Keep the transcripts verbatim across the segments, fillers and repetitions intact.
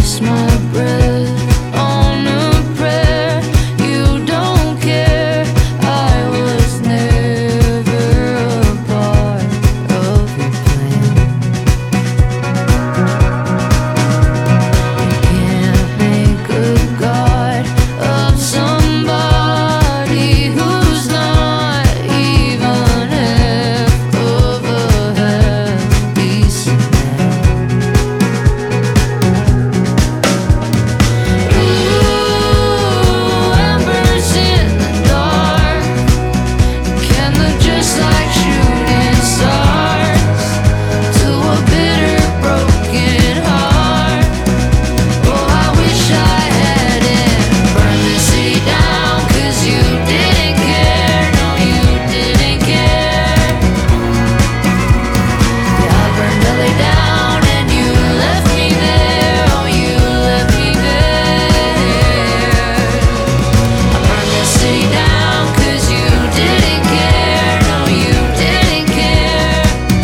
waste my breath on a prayer. You don't care, I was never a part of your plan. You can't make a god of somebody who's not even half of a half decent man. Ooh, embers in the dark can look just like shooting stars to a bitter, broken heart. Oh, I wish I hadn't burned the city down, 'cause you didn't care, no, you didn't care. Yeah, I burned belly down and you left me there, oh, you left me there. I burned the city down 'cause you didn't care, no, you didn't care.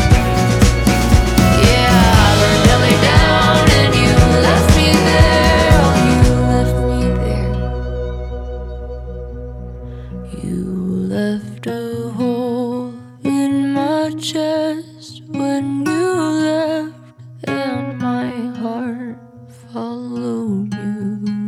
Yeah, I burned belly down and you left me there, oh, you left me there. You left a hole in my chest when you left, and my heart followed you.